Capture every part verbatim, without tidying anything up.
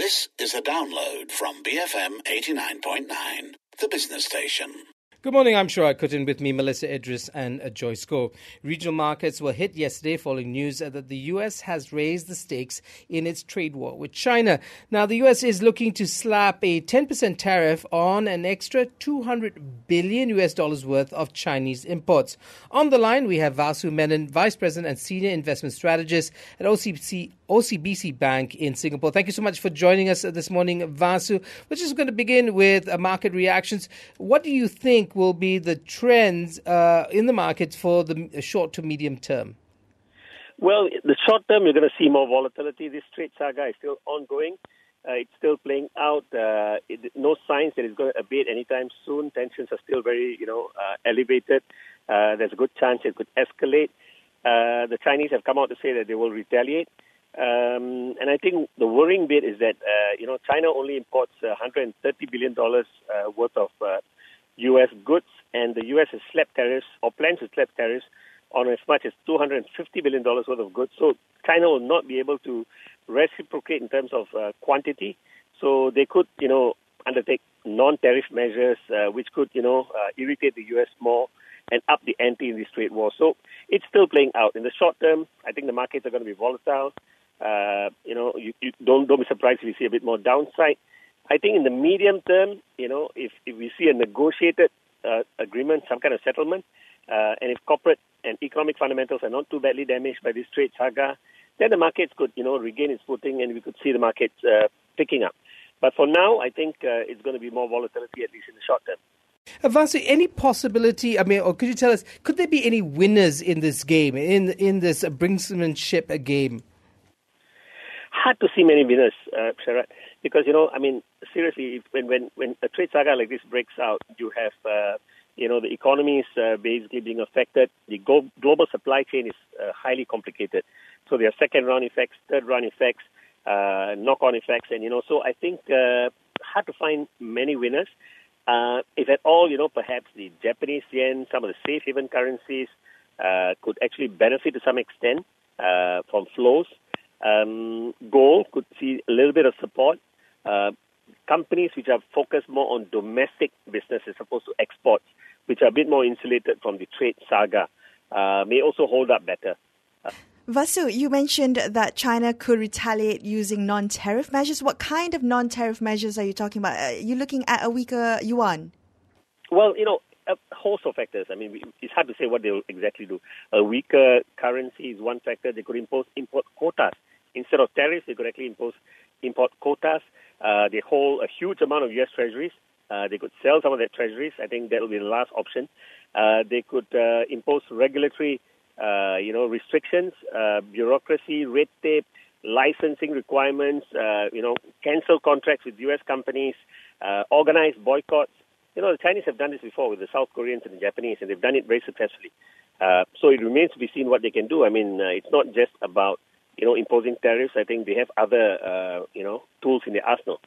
This is a download from B F M eighty-nine point nine, the business station. Good morning, I'm Sharad Kuttan. With me, Melissa Idris and uh, Joyce Goh. Regional markets were hit yesterday following news that the U S has raised the stakes in its trade war with China. Now, the U S is looking to slap a ten percent tariff on an extra two hundred billion U S dollars worth of Chinese imports. On the line, we have Vasu Menon, Vice President and Senior Investment Strategist at O C B C, O C B C Bank in Singapore. Thank you so much for joining us this morning, Vasu. We're just going to begin with uh, market reactions. What do you think will be the trends uh, in the market for the short to medium term? Well, the short term, you're going to see more volatility. This trade saga is still ongoing. Uh, it's still playing out. Uh, it, no signs that it's going to abate anytime soon. Tensions are still very, you know, uh, elevated. Uh, there's a good chance it could escalate. Uh, the Chinese have come out to say that they will retaliate. Um, and I think the worrying bit is that, uh, you know, China only imports uh, one hundred thirty billion dollars uh, worth of uh, U S goods, and the U S has slapped tariffs or plans to slap tariffs on as much as two hundred fifty billion dollars worth of goods. So China will not be able to reciprocate in terms of uh, quantity. So they could, you know, undertake non-tariff measures, uh, which could, you know, uh, irritate the U S more and up the ante in this trade war. So it's still playing out. In the short term, I think the markets are going to be volatile. Uh, you know, you, you don't don't be surprised if you see a bit more downside. I think in the medium term, you know, if, if we see a negotiated uh, agreement, some kind of settlement, uh, and if corporate and economic fundamentals are not too badly damaged by this trade saga, then the markets could, you know, regain its footing and we could see the markets uh, picking up. But for now, I think uh, it's going to be more volatility, at least in the short term. Uh, Vasu, any possibility, I mean, or could you tell us, could there be any winners in this game, in in this uh, brinksmanship game? Hard to see many winners, uh, Sharad, because, you know, I mean, seriously, if, when, when when a trade saga like this breaks out, you have, uh, you know, the economy is uh, basically being affected. The go- global supply chain is uh, highly complicated. So there are second-round effects, third-round effects, uh, knock-on effects, and, you know, so I think uh, hard to find many winners. Uh, if at all, you know, perhaps the Japanese yen, some of the safe haven currencies uh, could actually benefit to some extent uh, from flows. Um, gold could see a little bit of support. Uh, companies which are focused more on domestic business as opposed to exports, which are a bit more insulated from the trade saga, uh, may also hold up better. Uh, Vasu, you mentioned that China could retaliate using non-tariff measures. What kind of non-tariff measures are you talking about? Are you looking at a weaker yuan? Well, you know, a host of factors. I mean, it's hard to say what they will exactly do. A weaker currency is one factor. They could impose import quotas. Instead of tariffs, they could actually impose import quotas. Uh, they hold a huge amount of U S treasuries. Uh, they could sell some of their treasuries. I think that will be the last option. Uh, they could uh, impose regulatory, uh, you know, restrictions, uh, bureaucracy, red tape, licensing requirements, uh, you know, cancel contracts with U S companies, uh, organize boycotts. You know, the Chinese have done this before with the South Koreans and the Japanese, and they've done it very successfully. Uh, so it remains to be seen what they can do. I mean, uh, it's not just about, you know, imposing tariffs. I think they have other, uh, you know, tools in their arsenal.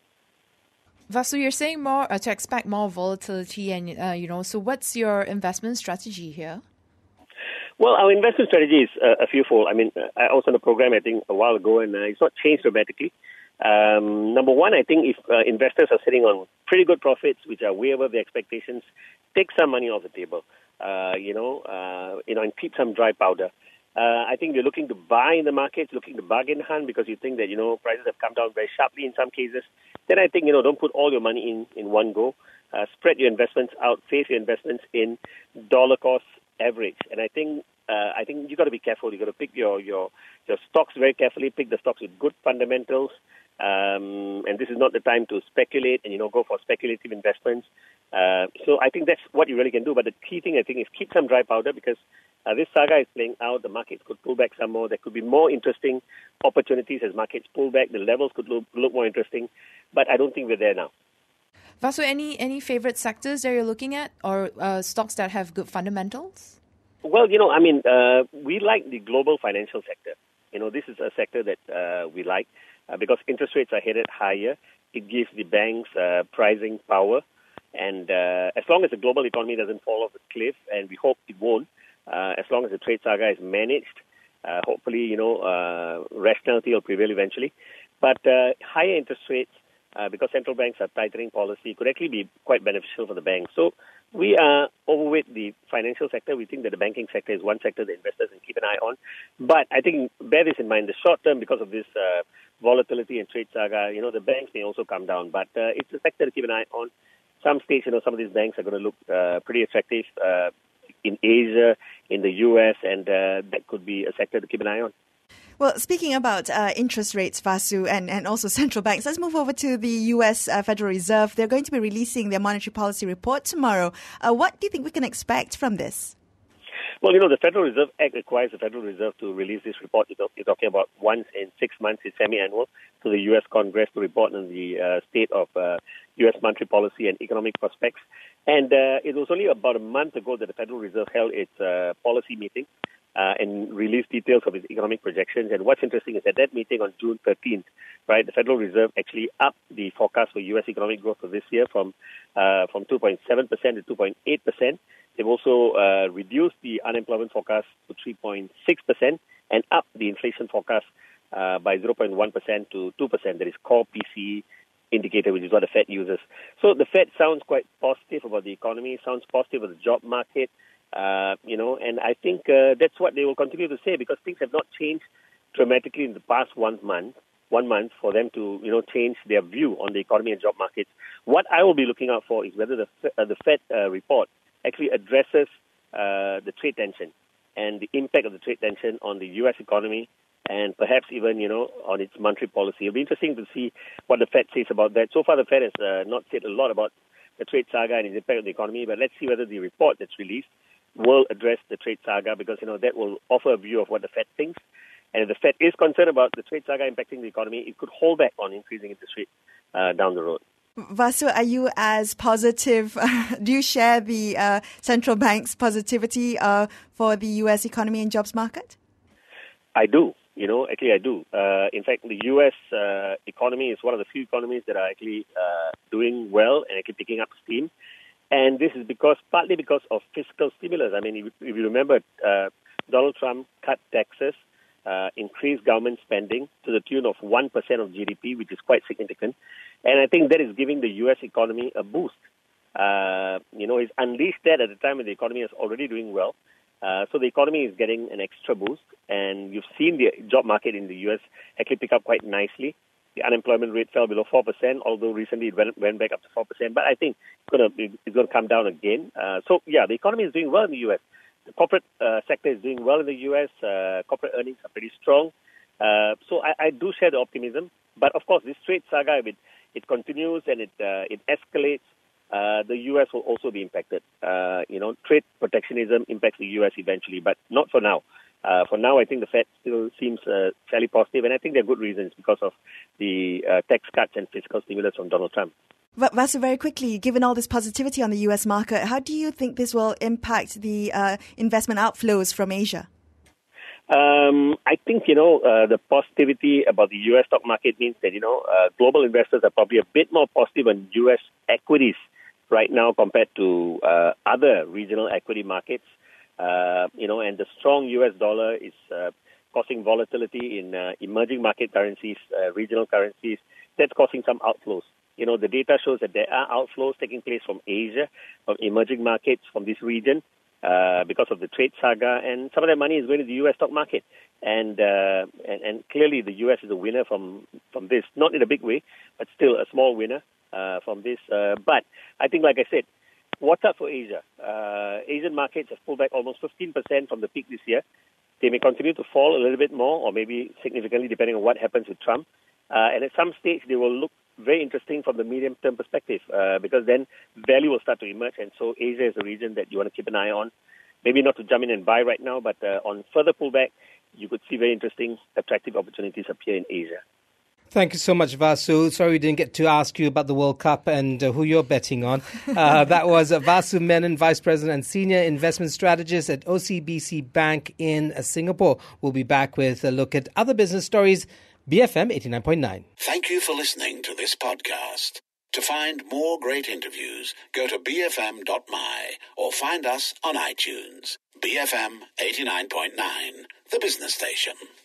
Vasu, you're saying more uh, to expect more volatility, and uh, you know, so what's your investment strategy here? Well, our investment strategy is uh, a fewfold. I mean, I also on the program, I think, a while ago, and uh, it's not changed dramatically. Um, number one, I think if uh, investors are sitting on pretty good profits, which are way above their expectations, take some money off the table, uh, you know, uh, you know, and keep some dry powder. Uh, I think you're looking to buy in the markets, looking to bargain hunt because you think that, you know, prices have come down very sharply in some cases. Then I think, you know, don't put all your money in, in one go. Uh, spread your investments out, phase your investments in dollar cost average. And I think uh, I think you got to be careful. You got to pick your, your, your stocks very carefully, pick the stocks with good fundamentals. Um, and this is not the time to speculate and, you know, go for speculative investments. Uh, so I think that's what you really can do. But the key thing, I think, is keep some dry powder because uh, this saga is playing out. The markets could pull back some more. There could be more interesting opportunities as markets pull back. The levels could look, look more interesting. But I don't think we're there now. Vasu, any, any favorite sectors that you're looking at or uh, stocks that have good fundamentals? Well, you know, I mean, uh, we like the global financial sector. You know, this is a sector that uh, we like uh, because interest rates are headed higher. It gives the banks uh, pricing power. And uh, as long as the global economy doesn't fall off the cliff, and we hope it won't, uh, as long as the trade saga is managed, uh, hopefully, you know, uh, rationality will prevail eventually. But uh, higher interest rates, uh, because central banks are tightening policy, could actually be quite beneficial for the banks. So we are overweight the financial sector. We think that the banking sector is one sector that investors can keep an eye on. But I think bear this in mind, the short term, because of this uh, volatility and trade saga, you know, the banks may also come down. But uh, it's a sector to keep an eye on. Some states, you know, some of these banks are going to look uh, pretty attractive uh, in Asia, in the U S, and uh, that could be a sector to keep an eye on. Well, speaking about uh, interest rates, Vasu, and, and also central banks, let's move over to the U S uh, Federal Reserve. They're going to be releasing their monetary policy report tomorrow. Uh, what do you think we can expect from this? Well, you know, the Federal Reserve Act requires the Federal Reserve to release this report. You're talking about once in six months, it's semi-annual, to the U S Congress to report on the uh, state of uh, U S monetary policy and economic prospects. And uh, it was only about a month ago that the Federal Reserve held its uh, policy meeting uh, and released details of its economic projections. And what's interesting is that that meeting on June thirteenth, right, the Federal Reserve actually upped the forecast for U S economic growth for this year from uh, from two point seven percent to two point eight percent. They've also uh, reduced the unemployment forecast to three point six percent and upped the inflation forecast uh, by zero point one percent to two percent. That is core P C E indicator, which is what the Fed uses. So the Fed sounds quite positive about the economy, sounds positive about the job market, uh, you know, and I think uh, that's what they will continue to say, because things have not changed dramatically in the past one month. One month for them to, you know, change their view on the economy and job markets. What I will be looking out for is whether the uh, the Fed uh, report actually addresses uh, the trade tension and the impact of the trade tension on the U S economy and perhaps even, you know, on its monetary policy. It'll be interesting to see what the Fed says about that. So far, the Fed has uh, not said a lot about the trade saga and its impact on the economy, but let's see whether the report that's released will address the trade saga, because, you know, that will offer a view of what the Fed thinks. And if the Fed is concerned about the trade saga impacting the economy, it could hold back on increasing interest rates uh, down the road. Vasu, are you as positive? Do you share the uh, central bank's positivity uh, for the U S economy and jobs market? I do. You know, actually I do. Uh, in fact, the U S uh, economy is one of the few economies that are actually uh, doing well and actually picking up steam. And this is because, partly because of fiscal stimulus. I mean, if, if you remember, uh, Donald Trump cut taxes, uh, increased government spending to the tune of one percent of G D P, which is quite significant. And I think that is giving the U S economy a boost. Uh, you know, he's unleashed that at a time when the economy is already doing well. Uh, so the economy is getting an extra boost. And you've seen the job market in the U S actually pick up quite nicely. The unemployment rate fell below four percent, although recently it went, went back up to four percent. But I think it's going to it's going to come down again. Uh, so, yeah, the economy is doing well in the U S. The corporate uh, sector is doing well in the U S. Uh, corporate earnings are pretty strong. Uh, so I, I do share the optimism. But, of course, this trade saga, if it, it continues and it uh, it escalates, uh, the U S will also be impacted. Uh, you know, trade protectionism impacts the U S eventually, but not for now. Uh, for now, I think the Fed still seems uh, fairly positive, and I think there are good reasons because of the uh, tax cuts and fiscal stimulus from Donald Trump. Vasu, very quickly, given all this positivity on the U S market, how do you think this will impact the uh, investment outflows from Asia? Um, I think, you know, uh, the positivity about the U S stock market means that, you know, uh, global investors are probably a bit more positive on U S equities right now compared to uh, other regional equity markets. Uh, you know, and the strong U S dollar is uh, causing volatility in uh, emerging market currencies, uh, regional currencies. That's causing some outflows. You know, the data shows that there are outflows taking place from Asia, from emerging markets, from this region, uh, because of the trade saga, and some of that money is going to the U S stock market. And uh, and, and clearly the U S is a winner from, from this, not in a big way, but still a small winner uh, from this. Uh, but I think, like I said, what's up for Asia? Uh, Asian markets have pulled back almost fifteen percent from the peak this year. They may continue to fall a little bit more, or maybe significantly, depending on what happens with Trump. Uh, and at some stage, they will look very interesting from the medium-term perspective, uh, because then value will start to emerge. And so Asia is a region that you want to keep an eye on. Maybe not to jump in and buy right now, but uh, on further pullback, you could see very interesting, attractive opportunities appear in Asia. Thank you so much, Vasu. Sorry we didn't get to ask you about the World Cup and uh, who you're betting on. Uh, that was uh, Vasu Menon, Vice President and Senior Investment Strategist at O C B C Bank in uh, Singapore. We'll be back with a look at other business stories. B F M eighty-nine point nine. Thank you for listening to this podcast. To find more great interviews, go to b f m dot m y or find us on iTunes. B F M eighty-nine point nine, the business station.